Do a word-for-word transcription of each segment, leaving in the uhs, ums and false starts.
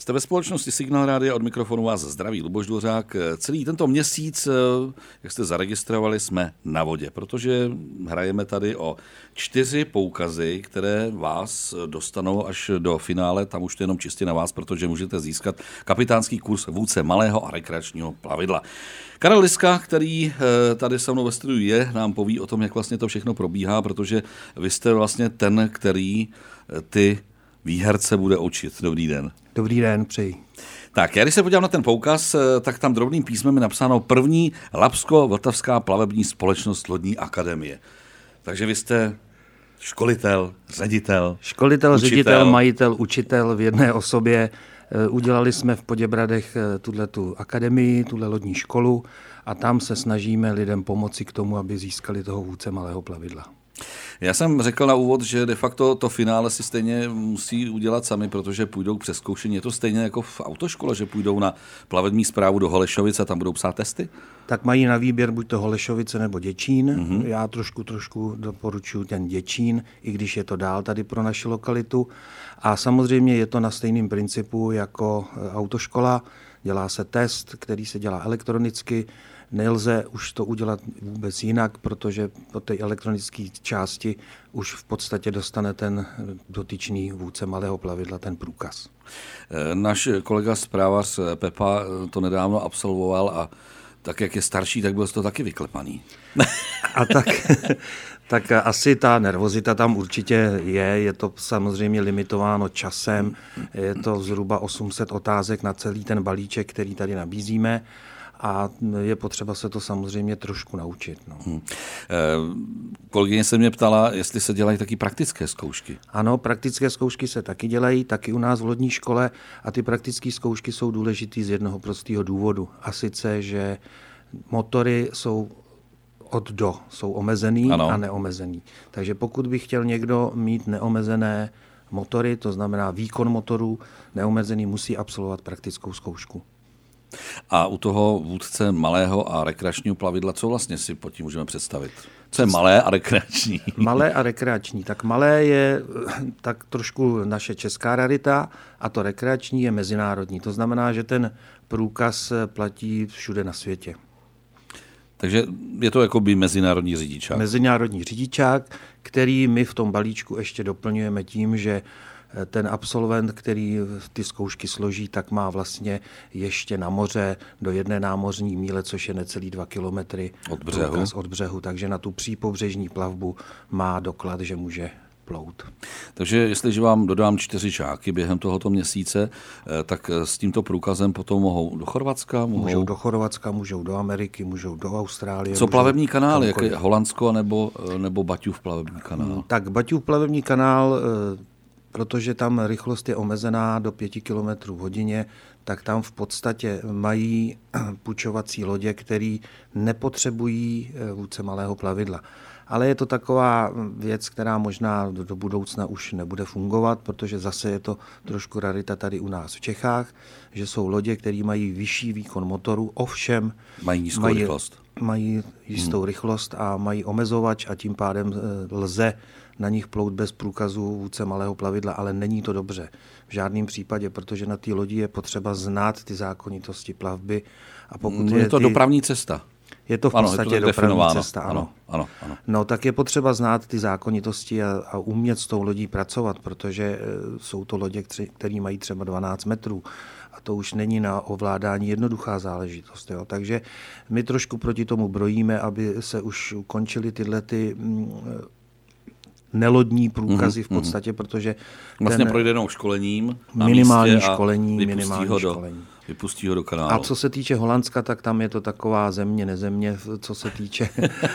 Jste ve společnosti Signál Rádia, od mikrofonu vás zdraví Luboš Dvořák. Celý tento měsíc, jak jste zaregistrovali, jsme na vodě, protože hrajeme tady o čtyři poukazy, které vás dostanou až do finále. Tam už to jenom čistě na vás, protože můžete získat kapitánský kurz vůdce malého a rekreačního plavidla. Karel Liska, který tady se mnou ve studiu je, nám poví o tom, jak vlastně to všechno probíhá, protože vy jste vlastně ten, který ty výherce bude učit. Dobrý den. Dobrý den, přeji. Tak, já když se podívám na ten poukaz, tak tam drobným písmem je napsáno první Labsko-Vltavská plavební společnost lodní akademie. Takže vy jste školitel, ředitel, Školitel, učitel. ředitel, majitel, učitel v jedné osobě. Udělali jsme v Poděbradech tuhletu akademii, tuhle lodní školu a tam se snažíme lidem pomoci k tomu, aby získali toho vůdce malého plavidla. Já jsem řekl na úvod, že de facto to finále si stejně musí udělat sami, protože půjdou k přezkoušení. Je to stejně jako v autoškole, že půjdou na plavební správu do Holešovic a tam budou psát testy? Tak mají na výběr buď to Holešovice nebo Děčín. Mm-hmm. Já trošku, trošku doporučuji ten Děčín, i když je to dál tady pro naši lokalitu. A samozřejmě je to na stejném principu jako autoškola. Dělá se test, který se dělá elektronicky. Nelze už to udělat vůbec jinak, protože po té elektronické části už v podstatě dostane ten dotyčný vůdce malého plavidla ten průkaz. Náš kolega zprávař Pepa to nedávno absolvoval a tak, jak je starší, tak byl to taky vyklepaný. A tak, tak asi ta nervozita tam určitě je, je to samozřejmě limitováno časem, je to zhruba osm set otázek na celý ten balíček, který tady nabízíme. A je potřeba se to samozřejmě trošku naučit. No. Hmm. Kolegyně se mě ptala, jestli se dělají taky praktické zkoušky. Ano, praktické zkoušky se taky dělají, taky u nás v lodní škole a ty praktické zkoušky jsou důležitý z jednoho prostého důvodu. A sice, že motory jsou od do, jsou omezený ano. a neomezený. Takže pokud by chtěl někdo mít neomezené motory, to znamená výkon motorů, neomezený, musí absolvovat praktickou zkoušku. A u toho vůdce malého a rekreačního plavidla, co vlastně si pod tím můžeme představit? Co je malé a rekreační? Malé a rekreační. Tak malé je tak trošku naše česká rarita a to rekreační je mezinárodní. To znamená, že ten průkaz platí všude na světě. Takže je to jako by mezinárodní řidičák. Mezinárodní řidičák, který my v tom balíčku ještě doplňujeme tím, že ten absolvent, který ty zkoušky složí, tak má vlastně ještě na moře do jedné námořní míle, což je necelý dva kilometry od břehu. od břehu. Takže na tu přípobřežní plavbu má doklad, že může plout. Takže jestliže vám dodám čtyři žáky během tohoto měsíce, tak s tímto průkazem potom mohou do Chorvatska? Mohou, můžou do Chorvatska, můžou do Ameriky, můžou do Austrálie. Co plavební kanál, jak je Holandsko nebo, nebo Baťův plavební kanál? Tak Baťův plavební kanál, protože tam rychlost je omezená do pěti kilometrů v hodině, tak tam v podstatě mají půjčovací lodě, které nepotřebují vůdce malého plavidla. Ale je to taková věc, která možná do budoucna už nebude fungovat, protože zase je to trošku rarita tady u nás v Čechách, že jsou lodě, které mají vyšší výkon motoru, ovšem mají nízkou mají, rychlost. Mají jistou hmm. rychlost a mají omezovač a tím pádem lze na nich plout bez průkazu vůdce malého plavidla, ale není to dobře v žádném případě, protože na té lodi je potřeba znát ty zákonitosti plavby. A pokud no, je, je to ty... dopravní cesta. Je to v podstatě ano, to dopravní cesta, ano. ano, ano, ano. No tak je potřeba znát ty zákonitosti a, a umět s tou lodí pracovat, protože e, jsou to lodě, které mají třeba dvanáct metrů a to už není na ovládání jednoduchá záležitost. Jo. Takže my trošku proti tomu brojíme, aby se už ukončily tyhle ty mm, nelodní průkazy mm-hmm. v podstatě, protože vlastně ten projde jenom školením na minimální místě školení, vypustí minimální ho do, školení. Vypustí ho do kanálu. A co se týče Holandska, tak tam je to taková země, nezemě, co se týče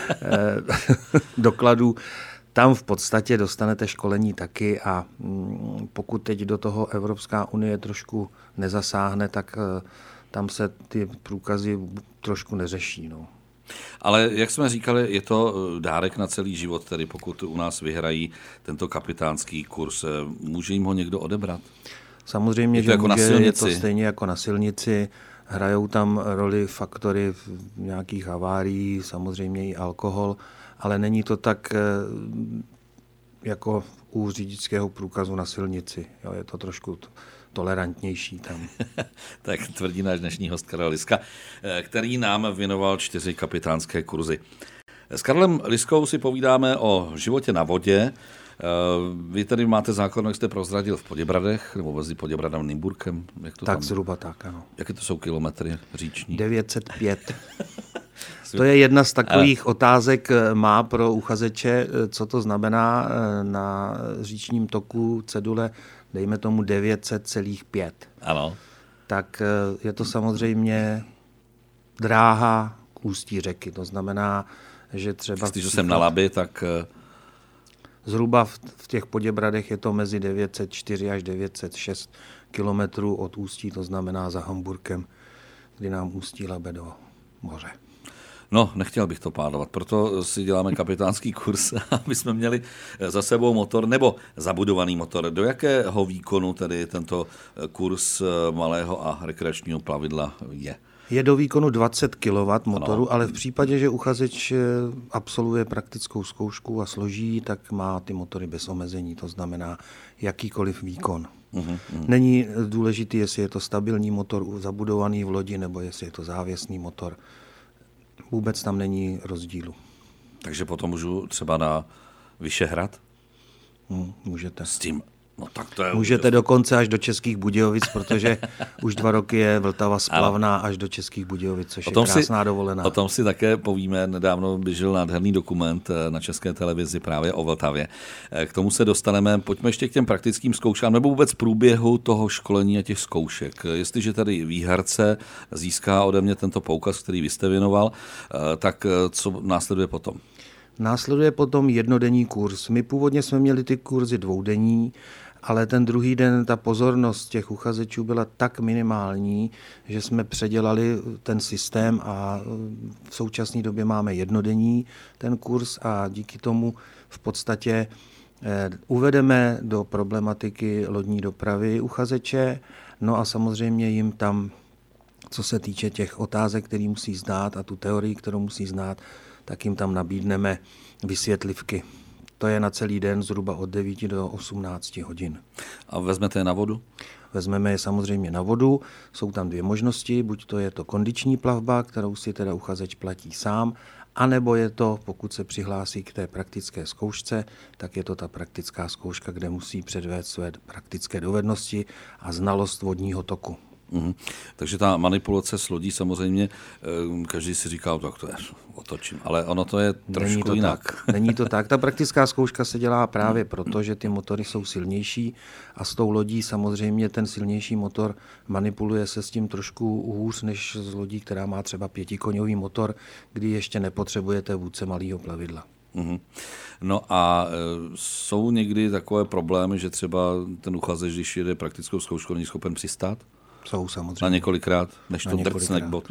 dokladů. Tam v podstatě dostanete školení taky a pokud teď do toho Evropská unie trošku nezasáhne, tak tam se ty průkazy trošku neřeší. No. Ale jak jsme říkali, je to dárek na celý život, tedy pokud u nás vyhrají tento kapitánský kurz. Může jim ho někdo odebrat? Samozřejmě, že jako může, je to stejně jako na silnici. Hrajou tam roli faktory nějakých havárií, samozřejmě i alkohol, ale není to tak jako u řidičského průkazu na silnici. Jo, je to trošku tolerantnější tam. Tak tvrdí náš dnešní host Karel Liska, který nám věnoval čtyři kapitánské kurzy. S Karlem Liskou si povídáme o životě na vodě. Vy tady máte základnu, jak jste prozradil, v Poděbradech, nebo mezi Poděbradem a Nymburkem. Jak to tak tam? Zhruba tak, ano. Jaké to jsou kilometry říční? devět set pět. To je jedna z takových ano. otázek má pro uchazeče, co to znamená na říčním toku cedule, dejme tomu devět set celá pět. Ano. Tak je to samozřejmě dráha k ústí řeky. To znamená, že třeba... Když jsem na Labi, tak... Zhruba v těch Poděbradech je to mezi devět set čtyři až devět set šest kilometrů od ústí, to znamená za Hamburkem, kdy nám ústí Labe do moře. No, nechtěl bych to pádovat, proto si děláme kapitánský kurz, aby jsme měli za sebou motor nebo zabudovaný motor. Do jakého výkonu tedy tento kurz malého a rekreačního plavidla je? Je do výkonu dvacet kilowattů motoru, ano. Ale v případě, že uchazeč absolvuje praktickou zkoušku a složí, tak má ty motory bez omezení, to znamená jakýkoliv výkon. Uhum, uhum. Není důležitý, jestli je to stabilní motor zabudovaný v lodi, nebo jestli je to závěsný motor. Vůbec tam není rozdílu. Takže potom můžu třeba na Vyšehrad? Hmm, můžete. S tím. No, tak to je můžete úžasný. Dokonce až do Českých Budějovic, protože už dva roky je Vltava splavná až do Českých Budějovic, což je krásná si, dovolená. O tom si také povíme. Nedávno běžel nádherný dokument na České televizi právě o Vltavě. K tomu se dostaneme. Pojďme ještě k těm praktickým zkouškám nebo vůbec průběhu toho školení a těch zkoušek. Jestliže tady výherce získá ode mě tento poukaz, který vy jste věnoval, tak co následuje potom? Následuje potom jednodenní kurz. My původně jsme měli ty kurzy dvoudenní, ale ten druhý den ta pozornost těch uchazečů byla tak minimální, že jsme předělali ten systém a v současné době máme jednodenní ten kurz a díky tomu v podstatě uvedeme do problematiky lodní dopravy uchazeče, no a samozřejmě jim tam, co se týče těch otázek, které musí znát a tu teorii, kterou musí znát, tak jim tam nabídneme vysvětlivky. To je na celý den zhruba od devíti do osmnácti hodin. A vezmete je na vodu? Vezmeme je samozřejmě na vodu. Jsou tam dvě možnosti, buď to je to kondiční plavba, kterou si teda uchazeč platí sám, anebo je to, pokud se přihlásí k té praktické zkoušce, tak je to ta praktická zkouška, kde musí předvést své praktické dovednosti a znalost vodního toku. Uhum. Takže ta manipulace s lodí samozřejmě, každý si říká, tak to je, otočím, ale ono to je trošku Není to jinak. Tak. Není to tak. Ta praktická zkouška se dělá právě proto, že ty motory jsou silnější a s tou lodí samozřejmě ten silnější motor manipuluje se s tím trošku hůř než s lodí, která má třeba pětikoňový motor, kdy ještě nepotřebujete vůdce malého plavidla. Uhum. No a e, jsou někdy takové problémy, že třeba ten uchazeč, když jede praktickou zkoušku, není schopen přistát? Jsou samozřejmě. Na několikrát, než to drcne k bod.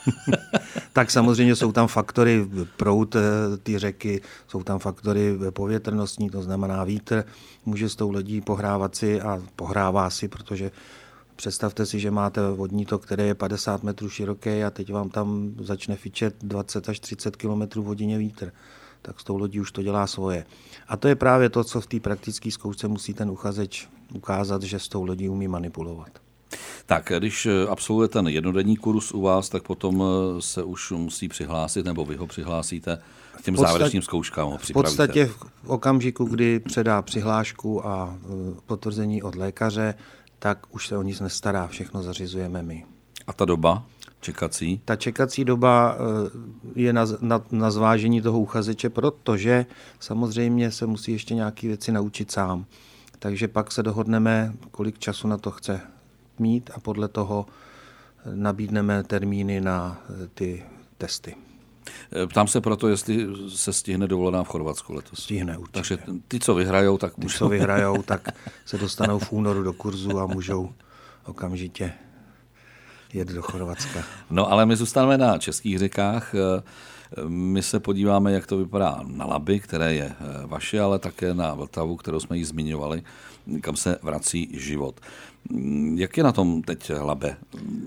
Tak samozřejmě jsou tam faktory proud ty řeky, jsou tam faktory povětrnostní, to znamená vítr, může s tou lodí pohrávat si a pohrává si, protože představte si, že máte vodní tok, který je padesát metrů široký a teď vám tam začne fičet dvacet až třicet kilometrů v hodině vítr. Tak s tou lodí už to dělá svoje. A to je právě to, co v té praktické zkoušce musí ten uchazeč ukázat, že s tou lodí umí manipulovat. Tak, když absolvuje ten jednodenní kurz u vás, tak potom se už musí přihlásit, nebo vy ho přihlásíte k těm podstat, závěrečným zkouškám. Ho v podstatě v okamžiku, kdy předá přihlášku a potvrzení od lékaře, tak už se o nic nestará, všechno zařizujeme my. A ta doba čekací? Ta čekací doba je na, na, na zvážení toho uchazeče, protože samozřejmě se musí ještě nějaké věci naučit sám. Takže pak se dohodneme, kolik času na to chce mít a podle toho nabídneme termíny na ty testy. Ptám se proto, jestli se stihne dovolená v Chorvatsku letos. Stihne určitě. Takže ty, co vyhrajou, tak můžou. Ty, co vyhrajou, tak se dostanou v únoru do kurzu a můžou okamžitě jet do Chorvatska. No ale my zůstaneme na českých řekách. My se podíváme, jak to vypadá na Labi, které je vaše, ale také na Vltavu, kterou jsme ji zmiňovali, kam se vrací život. Jak je na tom teď Labe?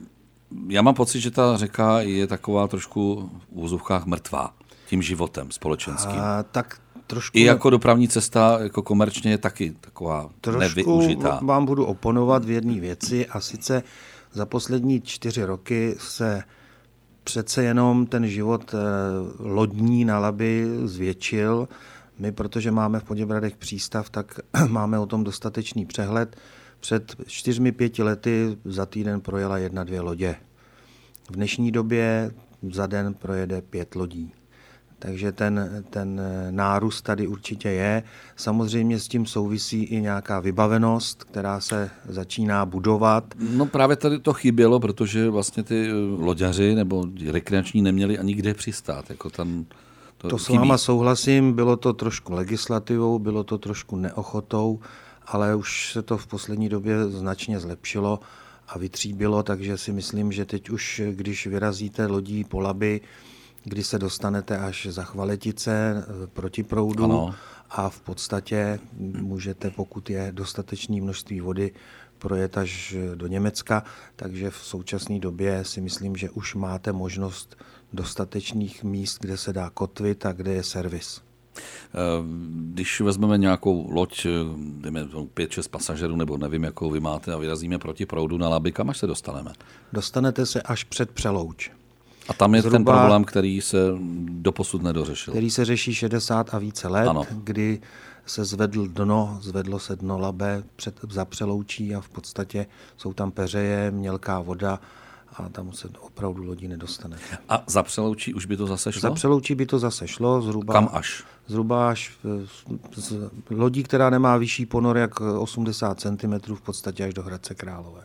Já mám pocit, že ta řeka je taková trošku v úzovkách mrtvá tím životem společenským. A, tak Trošku I jako dopravní cesta, jako komerčně je taky taková nevyužitá. Trošku vám budu oponovat v jedné věci a sice za poslední čtyři roky se přece jenom ten život lodní na Labi zvětšil. My, protože máme v Poděbradech přístav, tak máme o tom dostatečný přehled. Před čtyřmi, pěti lety za týden projela jedna, dvě lodě. V dnešní době za den projede pět lodí. Takže ten, ten nárůst tady určitě je. Samozřejmě s tím souvisí i nějaká vybavenost, která se začíná budovat. No právě tady to chybělo, protože vlastně ty loďaři nebo rekreační neměli ani kde přistát. Jako tam to to s chybí. váma souhlasím, bylo to trošku legislativou, bylo to trošku neochotou, ale už se to v poslední době značně zlepšilo a vytříbilo, takže si myslím, že teď už, když vyrazíte lodí po Labi, kdy se dostanete až za Chvaletice proti proudu, ano. A v podstatě můžete, pokud je dostatečné množství vody, projet až do Německa, takže v současné době si myslím, že už máte možnost dostatečných míst, kde se dá kotvit a kde je servis. Když vezmeme nějakou loď, dejme pět šest pasažerů, nebo nevím, jakou vy máte, a vyrazíme proti proudu na Labi, kam až se dostaneme? Dostanete se až před Přelouč. A tam je Zhruba, ten problém, který se doposud nedořešil. Který se řeší šedesát a více let, ano. Kdy se zvedl dno, zvedlo se dno Labe před, za Přeloučí a v podstatě jsou tam peřeje, mělká voda a tam se opravdu lodí nedostanete. A za Přeloučí už by to zase šlo? Za Přeloučí by to zase šlo. Zhruba, Kam až? Zhruba až z, z lodí, která nemá vyšší ponor jak osmdesát centimetrů, v podstatě až do Hradce Králové.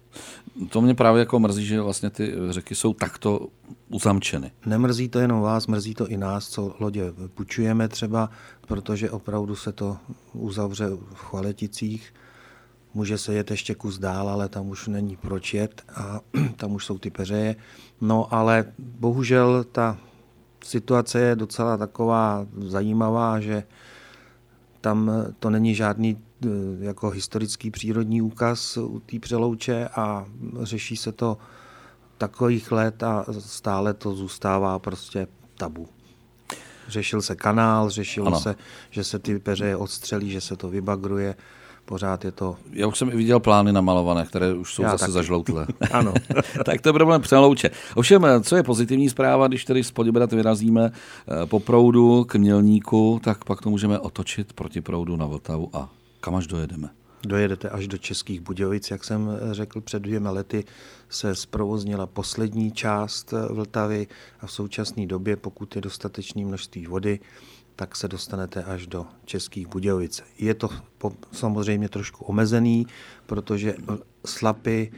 To mě právě jako mrzí, že vlastně ty řeky jsou takto uzamčeny. Nemrzí to jenom vás, mrzí to i nás, co lodě půjčujeme třeba, protože opravdu se to uzavře v Chvaleticích. Může se jet ještě kus dál, ale tam už není proč jet a tam už jsou ty peřeje. No ale bohužel ta situace je docela taková zajímavá, že tam to není žádný jako historický přírodní úkaz u té Přelouče a řeší se to takových let a stále to zůstává prostě tabu. Řešil se kanál, řešilo ano. se, že se ty peřeje odstřelí, že se to vybagruje. Pořád je to... Já už jsem i viděl plány namalované, které už jsou Já zase taky. zažloutlé. Ano. Tak to je problém Přelouče. Ovšem, co je pozitivní zpráva, když tedy z Poděbrad vyrazíme po proudu k Mělníku, tak pak to můžeme otočit proti proudu na Vltavu a kam až dojedeme? Dojedete až do Českých Budějovic, jak jsem řekl, před dvěma lety se zprovoznila poslední část Vltavy a v současné době, pokud je dostatečné množství vody, tak se dostanete až do Českých Budějovic. Je to samozřejmě trošku omezený, protože slapy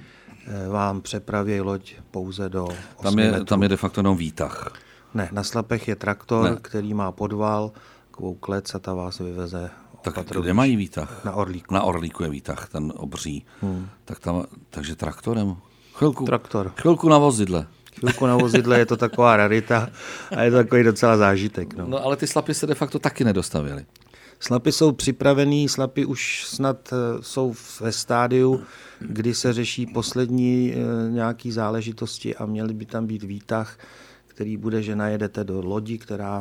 vám přepraví loď pouze do osmi tam je, metrů. Tam je de facto jenom výtah. Ne, na slapech je traktor, ne. který má podval, takovou klec a ta vás vyveze. Tak kde mají výtah? Na Orlíku. Na Orlíku je výtah, ten obří. Hmm. Tak tam, takže traktorem. Chvilku, Traktor. Chvilku na vozidle. Chvilku na vozidle je to taková rarita a je to takový docela zážitek. No, no ale ty slapy se de facto taky nedostavěly. Slapy jsou připravený, slapy už snad jsou ve stádiu, kdy se řeší poslední nějaký záležitosti a měly by tam být výtah, který bude, že najedete do lodi, která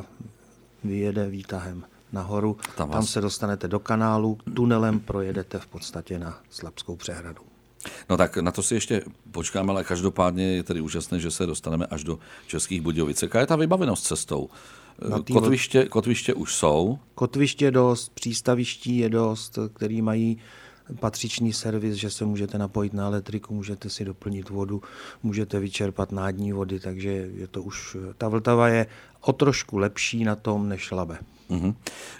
vyjede výtahem nahoru. Tam, tam se dostanete do kanálu, tunelem projedete v podstatě na Slapskou přehradu. No tak na to si ještě počkáme, ale každopádně je tedy úžasné, že se dostaneme až do Českých Budějovic. Jaká je ta vybavenost cestou? Kotviště, kotviště už jsou. Kotviště dost, přístaviští je dost, který mají patřičný servis, že se můžete napojit na elektriku, můžete si doplnit vodu, můžete vyčerpat nádní vody, takže je to už, ta Vltava je o trošku lepší na tom než Labe. Uh-huh.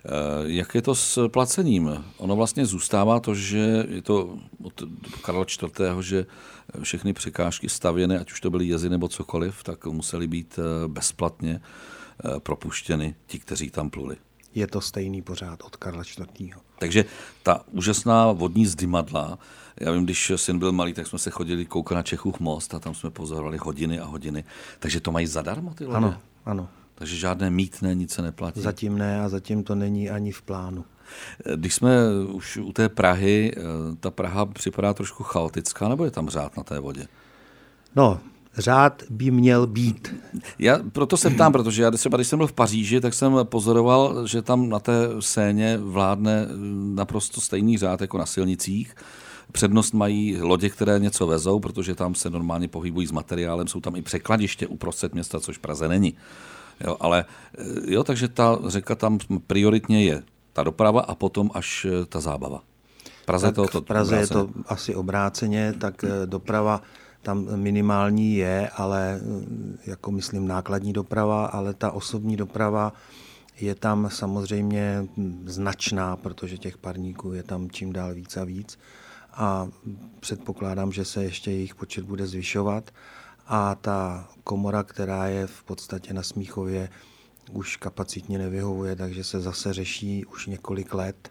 Jak je to s placením? Ono vlastně zůstává to, že je to od Karla čtvrtého. že všechny překážky stavěné, ať už to byly jezy nebo cokoliv, tak musely být bezplatně propuštěny ti, kteří tam pluli. Je to stejný pořád od Karla čtvrtého. Takže ta úžasná vodní zdymadla, já vím, když syn byl malý, tak jsme se chodili koukat na Čechův most a tam jsme pozorovali hodiny a hodiny. Takže to mají zadarmo ty lodě? Ano, ano. Takže žádné mýtné, nic se neplatí? Zatím ne a zatím to není ani v plánu. Když jsme už u té Prahy, ta Praha připadá trošku chaotická, nebo je tam řád na té vodě? No, Řád by měl být. Já proto se ptám, protože já třeba, když jsem byl v Paříži, tak jsem pozoroval, že tam na té Séně vládne naprosto stejný řád jako na silnicích. Přednost mají lodě, které něco vezou, protože tam se normálně pohybují s materiálem, jsou tam i překladiště uprostřed města, což v Praze není. Jo, ale jo, takže ta řeka tam prioritně je ta doprava a potom až ta zábava. V Praze, to, to, v Praze je to asi obráceně, tak doprava tam minimální je, ale jako myslím nákladní doprava, ale ta osobní doprava je tam samozřejmě značná, protože těch parníků je tam čím dál víc a víc a předpokládám, že se ještě jejich počet bude zvyšovat a ta komora, která je v podstatě na Smíchově, už kapacitně nevyhovuje, takže se zase řeší už několik let,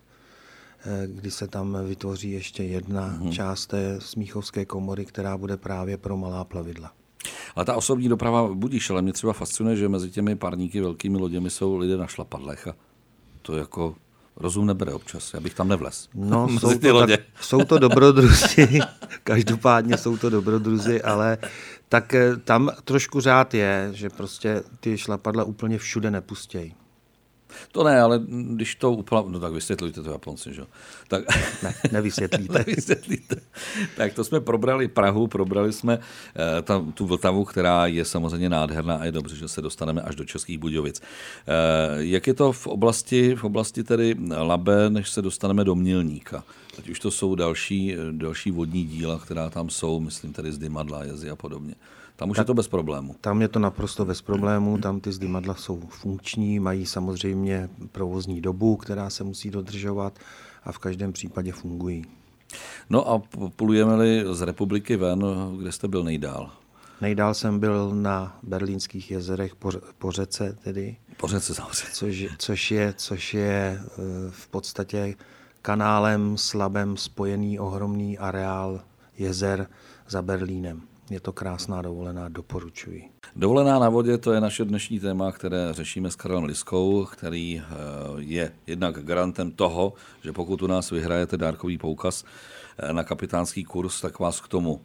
kdy se tam vytvoří ještě jedna hmm. část té smíchovské komory, která bude právě pro malá plavidla. Ale ta osobní doprava budíš, ale mě třeba fascinuje, že mezi těmi parníky velkými loděmi jsou lidé na šlapadlech a to jako rozum nebere občas. Já bych tam nevlez. No, jsou to, tak, jsou to dobrodruzi, každopádně jsou to dobrodruzi, ale tak tam trošku řád je, že prostě ty šlapadla úplně všude nepustějí. To ne, ale když to upla... No tak vysvětlíte to Japonci, že jo? Tak... Ne, nevysvětlíte. nevysvětlíte. Tak to jsme probrali Prahu, probrali jsme eh, tam, tu Vltavu, která je samozřejmě nádherná a je dobře, že se dostaneme až do Českých Budějovic. Eh, jak je to v oblasti, v oblasti tedy Labe, než se dostaneme do Mělníka? Ať už to jsou další, další vodní díla, která tam jsou, myslím tedy Zdymadla, Jezy a podobně. Tam už tak, je to bez problému. Tam je to naprosto bez problému, tam ty zdymadla jsou funkční, mají samozřejmě provozní dobu, která se musí dodržovat a v každém případě fungují. No a plujeme-li z republiky ven, kde jste byl nejdál? Nejdál jsem byl na Berlínských jezerech po, po řece tedy. Po řece samozřejmě. Což, což, je, což je v podstatě kanálem s Labem spojený ohromný areál jezer za Berlínem. Je to krásná dovolená, doporučuji. Dovolená na vodě, to je naše dnešní téma, které řešíme s Karlem Liskou, který je jednak garantem toho, že pokud u nás vyhrajete dárkový poukaz na kapitánský kurz, tak vás k tomu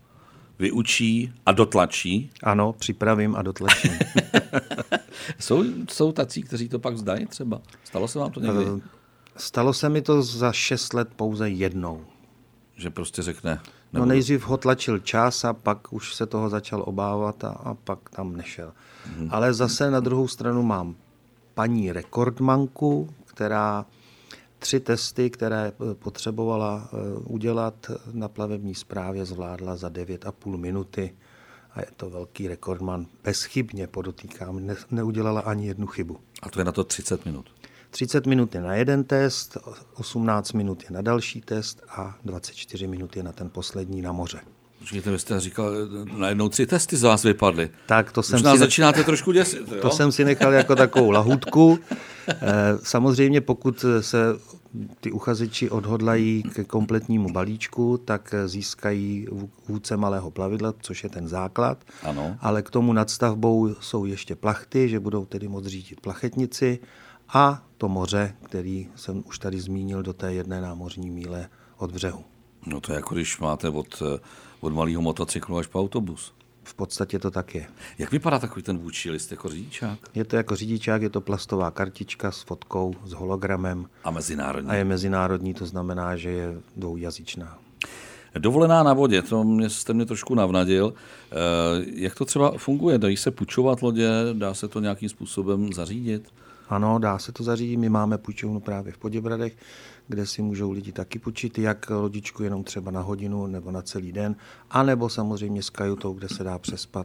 vyučí a dotlačí. Ano, připravím a dotlačím. jsou, jsou tací, kteří to pak vzdají třeba? Stalo se vám to někdy? Stalo se mi to za šest let pouze jednou. Že prostě řekne... No nejdřív ho tlačil čas a pak už se toho začal obávat a, a pak tam nešel. Hmm. Ale zase na druhou stranu mám paní rekordmanku, která tři testy, které potřebovala udělat na plavební správě, zvládla za devět a půl minuty. A je to velký rekordman. Bezchybně podotýkám, ne, neudělala ani jednu chybu. A to je na to třicet minut? třicet minut je na jeden test, osmnáct minut je na další test a dvacet čtyři minut je na ten poslední na moře. Počkejte, vy jste říkal, najednou tři testy z vás vypadly. Tak to jsem Už nás si začínáte ne... trošku děsit. Jo? To jsem si nechal jako takovou lahůdku. Samozřejmě pokud se ty uchazeči odhodlají k kompletnímu balíčku, tak získají vůdce malého plavidla, což je ten základ. Ano. Ale k tomu nadstavbou jsou ještě plachty, že budou tedy moct řídit plachetnici a to moře, který jsem už tady zmínil, do té jedné námořní míle od břehu. No to je jako když máte od, od malého motocyklu až po autobus. V podstatě to tak je. Jak vypadá takový ten vůdčí list jako řidičák? Je to jako řidičák, je to plastová kartička s fotkou, s hologramem. A mezinárodní. A je mezinárodní, to znamená, že je dvoujazyčná. Dovolená na vodě, to mě, jste mě trošku navnadil. Jak to třeba funguje? Dají se půjčovat lodě? Dá se to nějakým způsobem zařídit? Ano, dá se to zařídit. My máme půjčovnu právě v Poděbradech, kde si můžou lidi taky půjčit, jak lodičku jenom třeba na hodinu nebo na celý den, anebo samozřejmě s kajutou, kde se dá přespat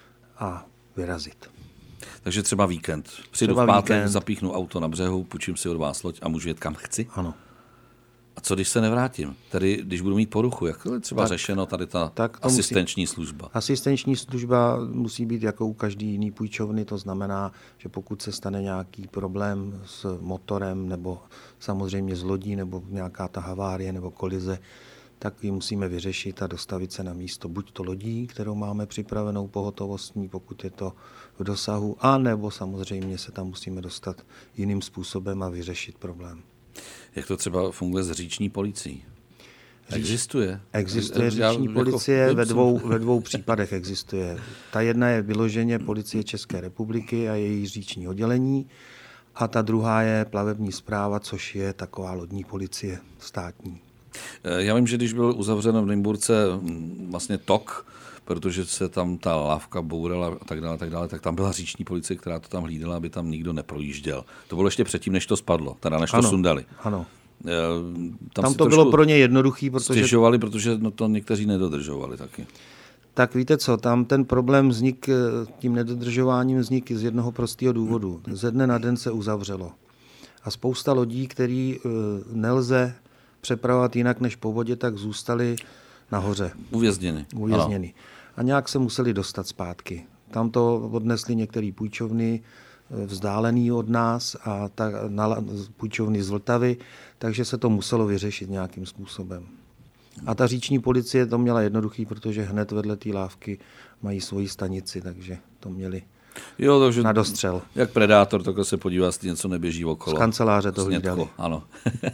a vyrazit. Takže třeba víkend. Přijdu v pátek, zapíchnu auto na břehu, půjčím si od vás loď a můžu jet kam chci? Ano. A co když se nevrátím? Tedy když budu mít poruchu, jak je třeba tak, řešeno tady ta tak asistenční musí, služba? Asistenční služba musí být jako u každý jiný půjčovny, to znamená, že pokud se stane nějaký problém s motorem nebo samozřejmě s lodí nebo nějaká ta havárie nebo kolize, tak ji musíme vyřešit a dostavit se na místo buď to lodí, kterou máme připravenou pohotovostní, pokud je to v dosahu, a nebo samozřejmě se tam musíme dostat jiným způsobem a vyřešit problém. Jak to třeba funguje s říční policií? Existuje? Existuje říční Já, policie, jako, ve, dvou, ve dvou případech existuje. Ta jedna je vyloženě Policie České republiky a její říční oddělení a ta druhá je plavební správa, což je taková lodní policie státní. Já vím, že když byl uzavřen v Nymburce vlastně tok, protože se tam ta lávka bourala a tak dále, tak dále, tak tam byla říční policie, která to tam hlídala, aby tam nikdo neprojížděl. To bylo ještě předtím, než to spadlo, teda než ano, to sundali. Ano. Tam, tam to bylo pro ně jednoduchý, protože... Stěžovali, protože no, to někteří nedodržovali taky. Tak víte co, tam ten problém vznik, tím nedodržováním vznik z jednoho prostého důvodu. Ze dne na den se uzavřelo. A spousta lodí, který nelze přepravovat jinak než po vodě, tak zůstaly nahoře. Uvězněny. Uvězněny. A nějak se museli dostat zpátky. Tam to odnesli některé půjčovny vzdálený od nás a ta, na, půjčovny z Vltavy, takže se to muselo vyřešit nějakým způsobem. A ta říční policie to měla jednoduchý, protože hned vedle té lávky mají svoji stanici, takže to měli jo, takže na dostřel. Jak predátor, takhle se podívá, jestli něco neběží okolo. Z kanceláře to hlídali. Ano.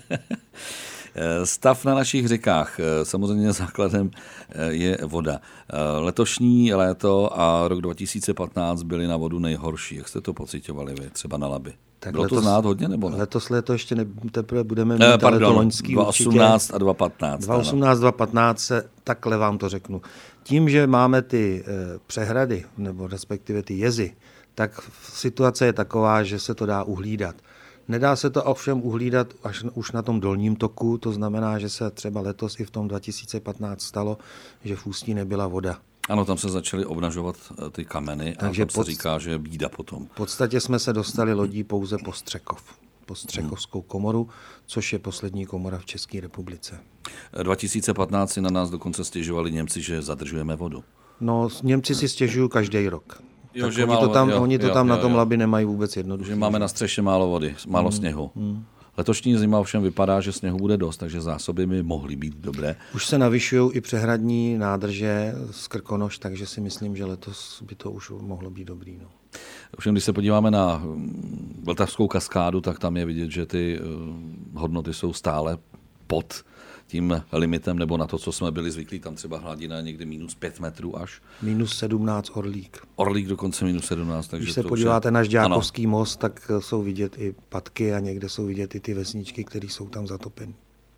Stav na našich řekách. Samozřejmě základem je voda. Letošní léto a rok dva tisíce patnáct byly na vodu nejhorší. Jak jste to pociťovali vy, třeba na Labi? Tak Bylo letos, to znát hodně, nebo ne? Letos léto ještě ne, teprve budeme mít, eh, pardon, ale to loňský dva osmnáct a dva patnáct. dva osmnáct, dva patnáct se, takhle vám to řeknu. Tím, že máme ty e, přehrady, nebo respektive ty jezy, tak situace je taková, že se to dá uhlídat. Nedá se to ovšem uhlídat až už na tom dolním toku, to znamená, že se třeba letos i v tom dva tisíce patnáct stalo, že v Ústí nebyla voda. Ano, tam se začaly obnažovat ty kameny a takže tam se pod... říká, že je bída potom. V podstatě jsme se dostali lodí pouze po Střekov, po Střekovskou komoru, což je poslední komora v České republice. dva tisíce patnáct si na nás dokonce stěžovali Němci, že zadržujeme vodu. No, Němci si stěžují každý rok. Jo, že oni, málo, to tam, jo, oni to jo, tam jo, na tom jo. Labi nemají vůbec jednoduché. Že máme na střeše málo vody, málo hmm. sněhu. Hmm. Letošní zima ovšem vypadá, že sněhu bude dost, takže zásoby by mohly být dobré. Už se navyšují i přehradní nádrže z Krkonoš, takže si myslím, že letos by to už mohlo být dobrý. No. Ovšem, když se podíváme na Vltavskou kaskádu, tak tam je vidět, že ty hodnoty jsou stále pod tím limitem, nebo na to, co jsme byli zvyklí, tam třeba hladina někde minus pět metrů až. Minus sedmnáct Orlík. Orlík dokonce minus sedmnáct. Takže když se to podíváte je... na Žďákovský ano. most, tak jsou vidět i patky a někde jsou vidět i ty vesničky, které jsou tam zatopeny.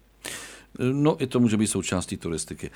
No i to může být součástí turistiky.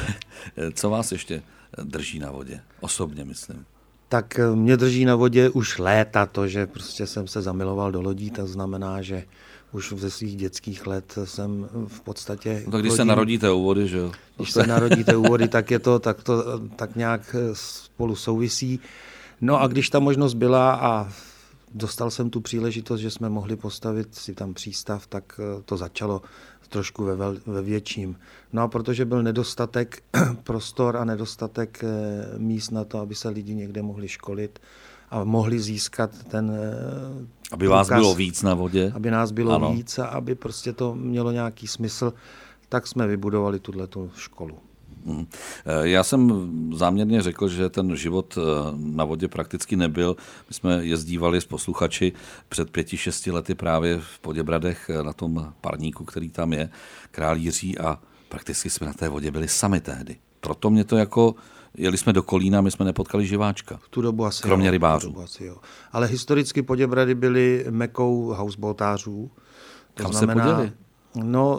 Co vás ještě drží na vodě? Osobně myslím. Tak mě drží na vodě už léta to, že prostě jsem se zamiloval do lodí, to znamená, že už ze svých dětských let jsem v podstatě... No tak když lodím, se narodíte u vody, že jo? Když se narodíte u vody, tak je to tak, to tak nějak spolu souvisí. No a když ta možnost byla a dostal jsem tu příležitost, že jsme mohli postavit si tam přístav, tak to začalo trošku ve, vel, ve větším. No a protože byl nedostatek prostor a nedostatek míst na to, aby se lidi někde mohli školit a mohli získat ten... Aby vás průkaz, bylo víc na vodě. Aby nás bylo ano. víc a aby prostě to mělo nějaký smysl, tak jsme vybudovali tuto školu. Hmm. Já jsem záměrně řekl, že ten život na vodě prakticky nebyl. My jsme jezdívali s posluchači před pěti, šesti lety právě v Poděbradech na tom parníku, který tam je, Král Jiří, a prakticky jsme na té vodě byli sami tehdy. Proto mě to jako... Jeli jsme do Kolína, my jsme nepotkali živáčka. V tu dobu asi kromě jo, rybářů. Dobu asi jo. Ale historicky Poděbrady byly mekou houseboatářů. To Kam znamená, se poděli? No,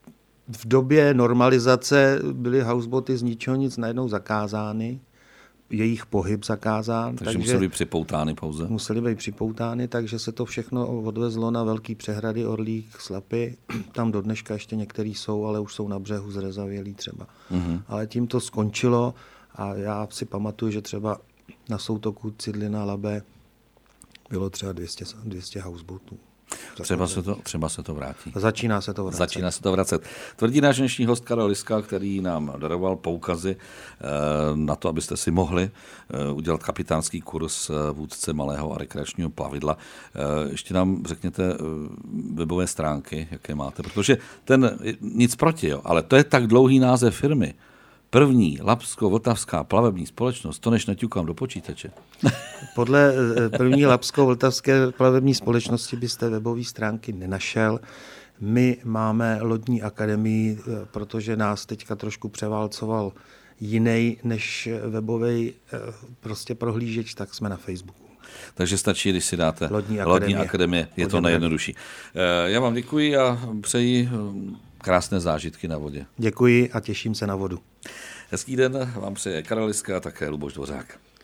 v době normalizace byly houseboaty z ničeho nic najednou zakázány. Jejich pohyb zakázán. Takže, takže museli být připoutány pouze. Museli být připoutány, takže se to všechno odvezlo na velký přehrady, Orlík, Slapy. Tam do dneška ještě některý jsou, ale už jsou na břehu zrezavělí třeba. Mm-hmm. Ale tím to skončilo. A já si pamatuju, že třeba na soutoku Cidlina Labe bylo třeba dvě stě, dvě stě houseboatů. Třeba se, to, třeba se to vrátí. Začíná se to vracet. Začíná se to vracet. Tvrdí náš dnešní host Karel Liska, který nám daroval poukazy na to, abyste si mohli udělat kapitánský kurz vůdce malého a rekreačního plavidla. Ještě nám řekněte webové stránky, jaké máte, protože ten, nic proti, jo, ale to je tak dlouhý název firmy. První Labsko-Vltavská plavební společnost, to než naťukám do počítače. Podle první Labsko-Vltavské plavební společnosti byste webové stránky nenašel. My máme lodní akademii, protože nás teďka trošku převálcoval jiný než webový prostě prohlížeč, tak jsme na Facebooku. Takže stačí, když si dáte Lodní akademie, akademie. akademie je to nejjednodušší. Já vám děkuji a přeji krásné zážitky na vodě. Děkuji a těším se na vodu. Hezký den vám přeje Karel Liska a také Luboš Dvořák.